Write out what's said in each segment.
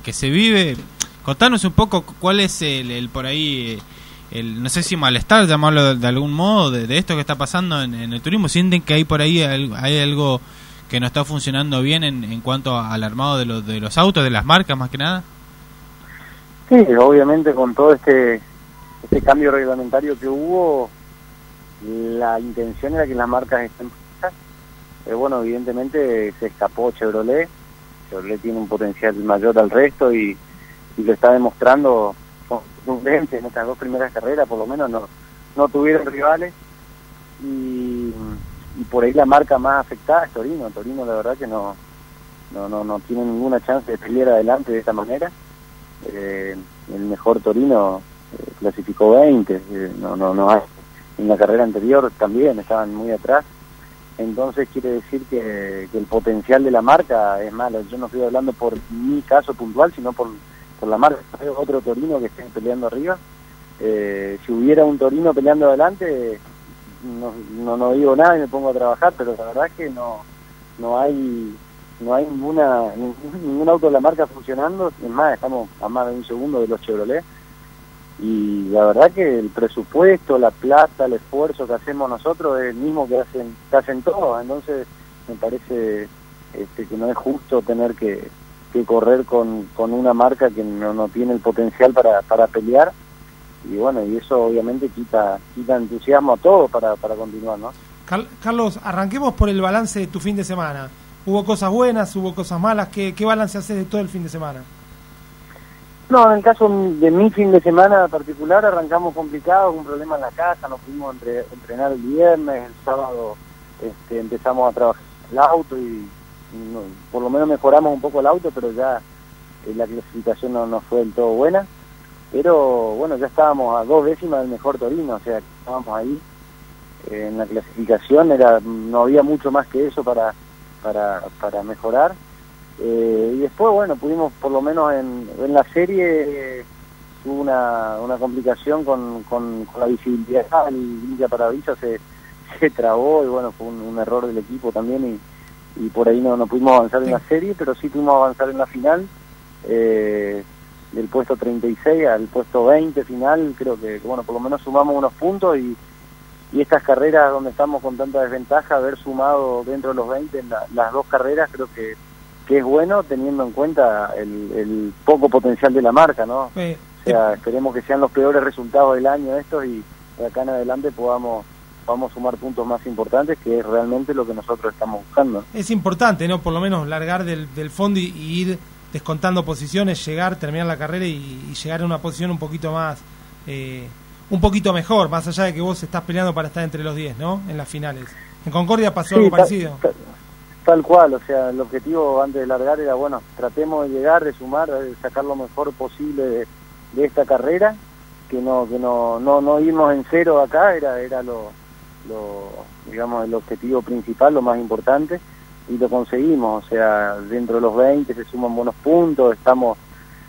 que se vive. Contanos un poco cuál es el por ahí, no sé si malestar, llamarlo de algún modo, de esto que está pasando en el turismo. ¿Sienten que hay por ahí hay algo que no está funcionando bien en cuanto al armado de los autos, de las marcas más que nada? Sí, obviamente con todo este cambio reglamentario que hubo, la intención era que las marcas estén fijas, pero bueno, evidentemente se escapó Chevrolet. Chevrolet tiene un potencial mayor al resto y lo está demostrando en estas dos primeras carreras. Por lo menos no tuvieron rivales y por ahí la marca más afectada es Torino. Torino la verdad que no tiene ninguna chance de pelear adelante de esta manera. El mejor Torino clasificó 20, no hay. En la carrera anterior también estaban muy atrás, entonces quiere decir que el potencial de la marca es malo. Yo no estoy hablando por mi caso puntual, sino por la marca. Hay otro Torino que esté peleando arriba. Si hubiera un Torino peleando adelante, no digo nada y me pongo a trabajar, pero la verdad es que no hay ningún auto de la marca funcionando. Es más, estamos a más de un segundo de los Chevrolet, y la verdad que el presupuesto, la plata, el esfuerzo que hacemos nosotros es el mismo que hacen todos. Entonces me parece que no es justo tener que correr con una marca que no tiene el potencial para pelear, y bueno, y eso obviamente quita entusiasmo a todos para continuar, ¿no? Carlos, arranquemos por el balance de tu fin de semana. ¿Hubo cosas buenas, hubo cosas malas? ¿Qué balance haces de todo el fin de semana? No, en el caso de mi fin de semana particular, arrancamos complicados, un problema en la casa, nos pudimos entrenar el viernes, el sábado empezamos a trabajar el auto y por lo menos mejoramos un poco el auto, pero ya la clasificación no fue del todo buena. Pero bueno, ya estábamos a 2 décimas del mejor Torino, o sea, estábamos ahí en la clasificación, no había mucho más que eso para mejorar. Y después, bueno, pudimos por lo menos en la serie, hubo una complicación con la visibilidad, el limpia parabrisas se trabó y bueno, fue un error del equipo también y por ahí no pudimos avanzar en la serie, pero sí pudimos avanzar en la final, del puesto 36 al puesto 20 final. Creo que bueno, por lo menos sumamos unos puntos y estas carreras donde estamos con tanta desventaja, haber sumado dentro de los 20 en las 2 carreras, creo que es bueno, teniendo en cuenta el poco potencial de la marca, ¿no? O sea, esperemos que sean los peores resultados del año estos y de acá en adelante podamos sumar puntos más importantes, que es realmente lo que nosotros estamos buscando. Es importante, ¿no? Por lo menos largar del fondo y ir descontando posiciones, terminar la carrera y llegar a una posición un poquito más, un poquito mejor, más allá de que vos estás peleando para estar entre los 10, ¿no? En las finales. En Concordia pasó algo parecido. Tal cual, o sea, el objetivo antes de largar era, bueno, tratemos de llegar, de sumar, de sacar lo mejor posible de esta carrera, que no irnos en cero acá, era lo digamos, el objetivo principal, lo más importante, y lo conseguimos. O sea, dentro de los 20 se suman buenos puntos, estamos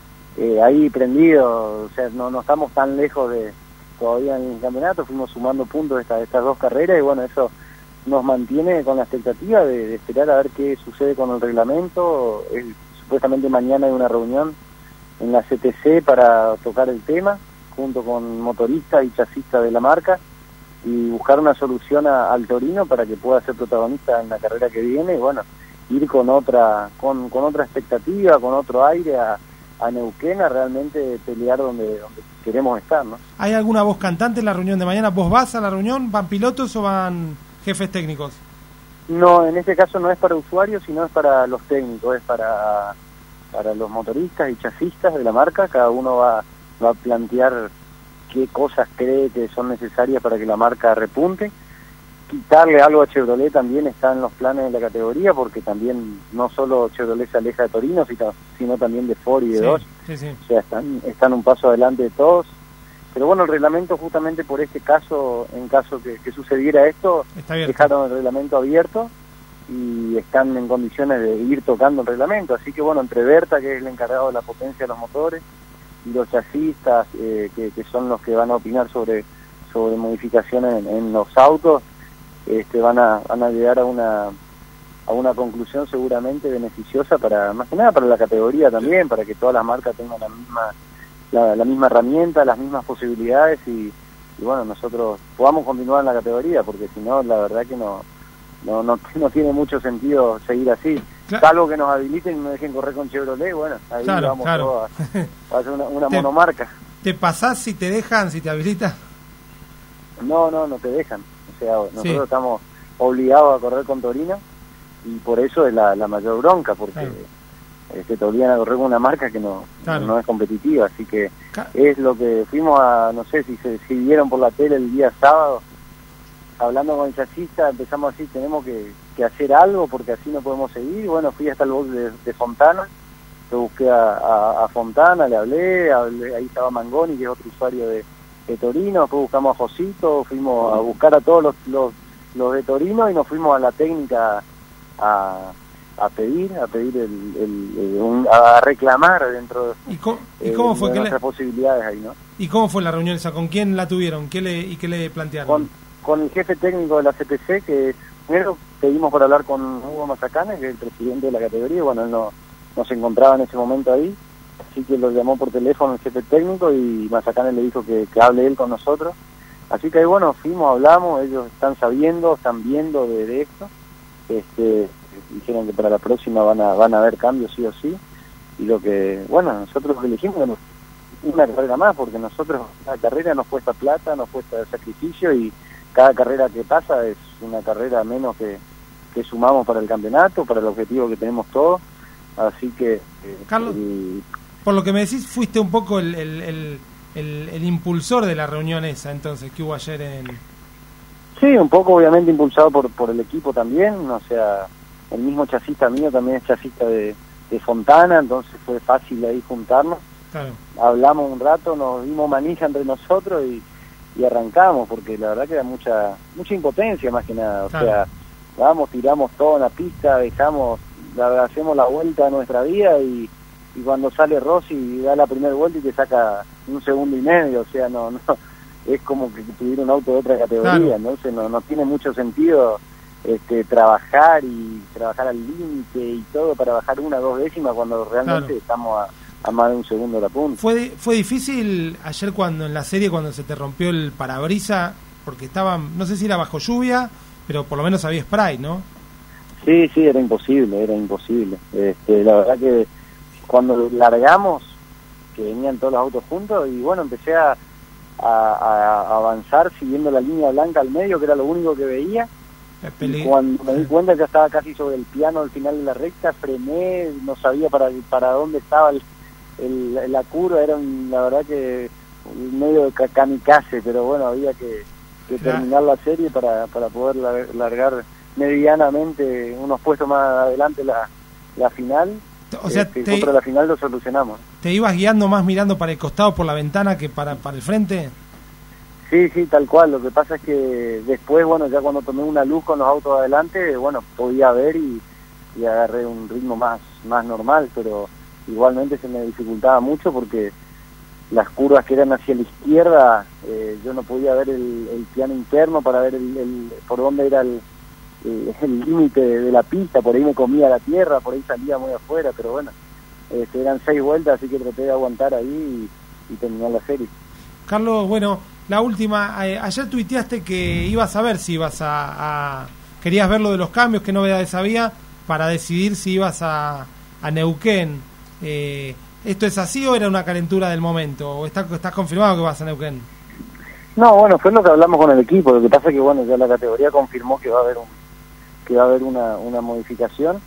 ahí prendidos, o sea, no estamos tan lejos todavía en el campeonato, fuimos sumando puntos estas 2 carreras y bueno, eso nos mantiene con la expectativa de esperar a ver qué sucede con el reglamento. Supuestamente mañana hay una reunión en la CTC para tocar el tema, junto con motoristas y chasis de la marca, y buscar una solución al Torino para que pueda ser protagonista en la carrera que viene, y bueno, ir con otra expectativa, con otro aire a Neuquén, a realmente pelear donde queremos estar, ¿no? ¿Hay alguna voz cantante en la reunión de mañana? ¿Vos vas a la reunión? ¿Van pilotos o van jefes técnicos? No, en este caso no es para usuarios, sino es para los técnicos, es para los motoristas y chasistas de la marca. Cada uno va a plantear qué cosas cree que son necesarias para que la marca repunte. Quitarle algo a Chevrolet también está en los planes de la categoría, porque también no solo Chevrolet se aleja de Torino, sino también de Ford y de Dodge. Sí. O sea, están un paso adelante de todos. Pero bueno, el reglamento, justamente por este caso, en caso que sucediera esto, dejaron el reglamento abierto y están en condiciones de ir tocando el reglamento. Así que bueno, entre Berta, que es el encargado de la potencia de los motores, y los chasistas, que son los que van a opinar sobre modificaciones en los autos, van a llegar a a una conclusión seguramente beneficiosa para, más que nada para la categoría también, para que todas las marcas tengan la misma herramienta, las mismas posibilidades y bueno, nosotros podamos continuar en la categoría, porque si no, la verdad que no tiene mucho sentido seguir así. Salvo que nos habiliten y nos dejen correr con Chevrolet, bueno, ahí vamos todos a hacer una monomarca. ¿Te pasás si te dejan, si te habilitan? No te dejan. O sea, nosotros estamos obligados a correr con Torino y por eso es la mayor bronca, porque te obligan a correr con una marca que no es competitiva. Así que es lo que fuimos a, no sé si vieron por la tele el día sábado, hablando con el chasista, empezamos así, tenemos que hacer algo porque así no podemos seguir. Y bueno, fui hasta el box de Fontana, lo busqué a Fontana, le hablé, ahí estaba Mangoni, que es otro usuario de Torino, después buscamos a Josito, fuimos a buscar a todos los de Torino y nos fuimos a la técnica a pedir a reclamar dentro ¿Y cómo fue de nuestras posibilidades ahí, ¿no? ¿Y cómo fue la reunión esa? ¿Con quién la tuvieron? ¿Qué le plantearon? Con el jefe técnico de la CPC, que primero pedimos por hablar con Hugo Mazacane, que es el presidente de la categoría. Bueno, él no se encontraba en ese momento ahí, así que lo llamó por teléfono el jefe técnico y Mazacane le dijo que hable él con nosotros. Así que ahí, bueno, fuimos, hablamos, ellos están viendo de esto. Dijeron que para la próxima van a haber cambios sí o sí. Y nosotros lo que elegimos es una carrera más, porque nosotros cada carrera nos cuesta plata, nos cuesta sacrificio y cada carrera que pasa es una carrera menos que sumamos para el campeonato, para el objetivo que tenemos todos. Así que Carlos, por lo que me decís, fuiste un poco el impulsor de la reunión esa entonces que hubo ayer en... Sí, un poco obviamente impulsado por el equipo también. O sea, el mismo chasista mío también es chasista de Fontana, entonces fue fácil ahí juntarnos. Claro. Hablamos un rato, nos dimos manija entre nosotros y arrancamos, porque la verdad que era mucha impotencia más que nada. O sea, tiramos todo en la pista, hacemos la vuelta a nuestra vida y cuando sale Rossi da la primera vuelta y te saca 1,5 segundos. O sea, no es como que tuviera un auto de otra categoría. Entonces no tiene mucho sentido trabajar al límite y todo para bajar 1 o 2 décimas cuando realmente estamos a más de 1 segundo de la punta. ¿Fue difícil ayer cuando se te rompió el parabrisa? Porque no sé si era bajo lluvia, pero por lo menos había spray, ¿no? Sí, era imposible. La verdad que cuando largamos, que venían todos los autos juntos, y bueno, empecé a avanzar siguiendo la línea blanca al medio, que era lo único que veía. Y cuando me di cuenta ya estaba casi sobre el piano al final de la recta, frené, no sabía para dónde estaba la curva, era la verdad que medio de kamikaze, pero bueno, había que terminar la serie para poder largar medianamente unos puestos más adelante la final. O sea, pero la final lo solucionamos. ¿Te ibas guiando más mirando para el costado por la ventana que para el frente? Sí, tal cual. Lo que pasa es que después, bueno, ya cuando tomé una luz con los autos adelante, bueno, podía ver y agarré un ritmo más normal, pero igualmente se me dificultaba mucho porque las curvas que eran hacia la izquierda, yo no podía ver el piano interno para ver por dónde era el límite de la pista. Por ahí me comía la tierra, por ahí salía muy afuera, pero bueno, eran 6 vueltas, así que traté de aguantar ahí y terminar la serie. Carlos, bueno, la última, ayer tuiteaste que ibas a ver si ibas querías ver lo de los cambios, qué novedades había para decidir si ibas a Neuquén. ¿Esto es así o era una calentura del momento? ¿O estás confirmado que vas a Neuquén? No, bueno, fue lo que hablamos con el equipo. Lo que pasa es que, bueno, ya la categoría confirmó que va a haber una modificación.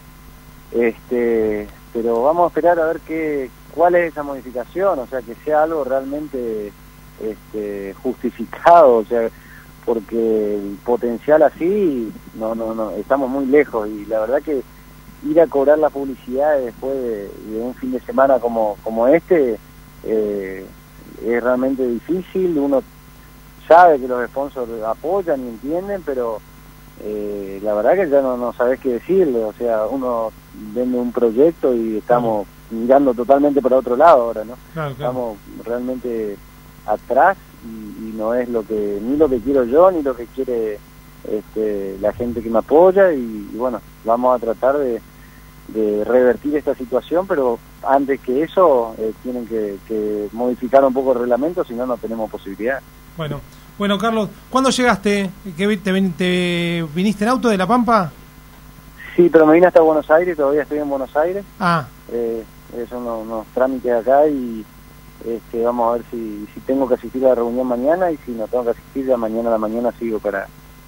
Pero vamos a esperar a ver cuál es esa modificación, o sea, que sea algo realmente justificado, o sea, porque el potencial así no estamos muy lejos, y la verdad que ir a cobrar la publicidad después de un fin de semana como este es realmente difícil. Uno sabe que los sponsors apoyan y entienden, pero la verdad que ya no sabés qué decirle. O sea, uno vende un proyecto y estamos mirando totalmente para otro lado ahora, ¿no? Claro. Estamos realmente atrás y no es ni lo que quiero yo, ni lo que quiere la gente que me apoya, y bueno, vamos a tratar de revertir esta situación, pero antes que eso tienen que modificar un poco el reglamento, si no, no tenemos posibilidad. Bueno, Carlos, ¿cuándo llegaste? ¿Te viniste en auto de La Pampa? Sí, pero me vine hasta Buenos Aires, todavía estoy en Buenos Aires. Son unos trámites acá y vamos a ver si tengo que asistir a la reunión mañana, y si no tengo que asistir, ya mañana a la mañana sigo para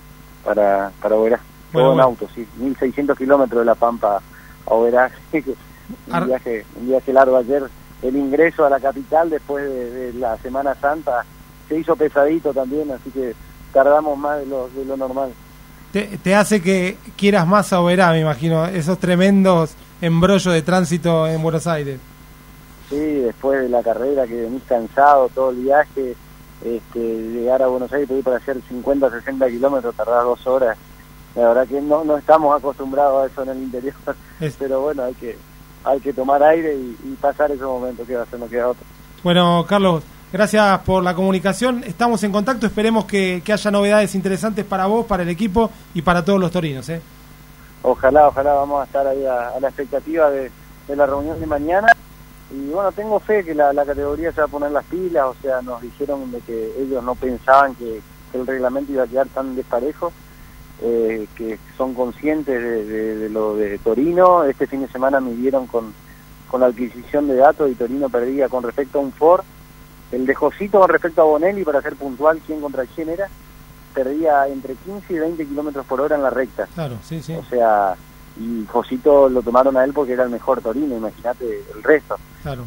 Oberá. Todo en auto, sí, 1.600 kilómetros de La Pampa a Oberá. un viaje largo. Ayer el ingreso a la capital después de la Semana Santa se hizo pesadito también, así que tardamos más de lo normal. Te hace que quieras más a Oberá, me imagino, esos tremendos embrollos de tránsito en Buenos Aires. Sí, después de la carrera, que venís cansado, todo el viaje, llegar a Buenos Aires, para hacer 50, 60 kilómetros, tardás 2 horas. La verdad que no estamos acostumbrados a eso en el interior, pero bueno, hay que tomar aire y pasar esos momentos, que va a ser, no queda otro. Bueno, Carlos, gracias por la comunicación, estamos en contacto, esperemos que haya novedades interesantes para vos, para el equipo y para todos los torinos. Ojalá, vamos a estar ahí a la expectativa de la reunión de mañana, y bueno, tengo fe que la categoría se va a poner las pilas. O sea, nos dijeron de que ellos no pensaban que el reglamento iba a quedar tan desparejo, que son conscientes de lo de Torino. Este fin de semana me dieron con la adquisición de datos, y Torino perdía con respecto a un Ford, el de Josito con respecto a Bonelli, para ser puntual quién contra quién era, perdía entre 15 y 20 kilómetros por hora en la recta. Claro, sí. O sea, y Josito lo tomaron a él porque era el mejor Torino, imagínate el resto. Claro.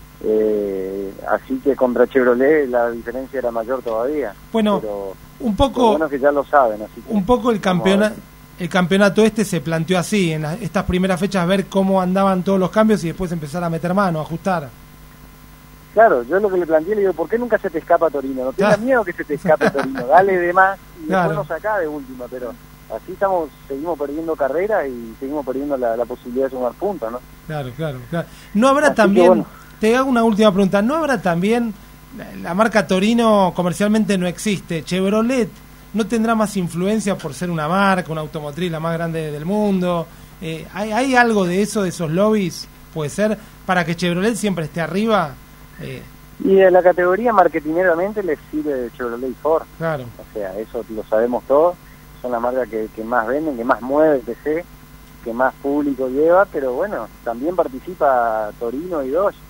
Así que contra Chevrolet la diferencia era mayor todavía. Bueno, pero un poco, lo bueno es que ya lo saben, así que un poco el campeonato se planteó así, en estas primeras fechas, ver cómo andaban todos los cambios y después empezar a meter mano, a ajustar. Claro, yo lo que le planteé, le digo, ¿por qué nunca se te escapa Torino? No tengas miedo que se te escape Torino, dale de más y después nos sacá de última, pero así seguimos perdiendo carrera y seguimos perdiendo la posibilidad de sumar puntos, ¿no? Claro. No habrá también, te hago una última pregunta, ¿no habrá también, la marca Torino comercialmente no existe, Chevrolet no tendrá más influencia por ser una marca, una automotriz la más grande del mundo? ¿Hay algo de eso, de esos lobbies, puede ser, para que Chevrolet siempre esté arriba? Y de la categoría marketineramente les sirve Chevrolet y Ford. Claro. O sea, eso lo sabemos todos. Son las marcas que más venden, que más mueve el PC, que más público lleva, pero bueno, también participa Torino y Dodge.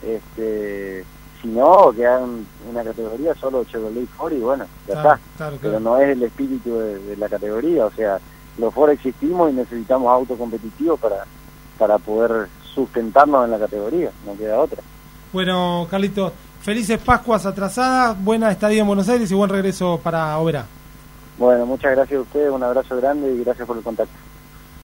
Si no, que hagan una categoría solo Chevrolet y Ford, y bueno, ya está. Claro. Pero no es el espíritu de la categoría. O sea, los Ford existimos y necesitamos autos competitivos para poder sustentarnos en la categoría, no queda otra. Bueno, Carlitos, felices Pascuas atrasadas, buena estadía en Buenos Aires y buen regreso para Oberá. Bueno, muchas gracias a ustedes, un abrazo grande y gracias por el contacto.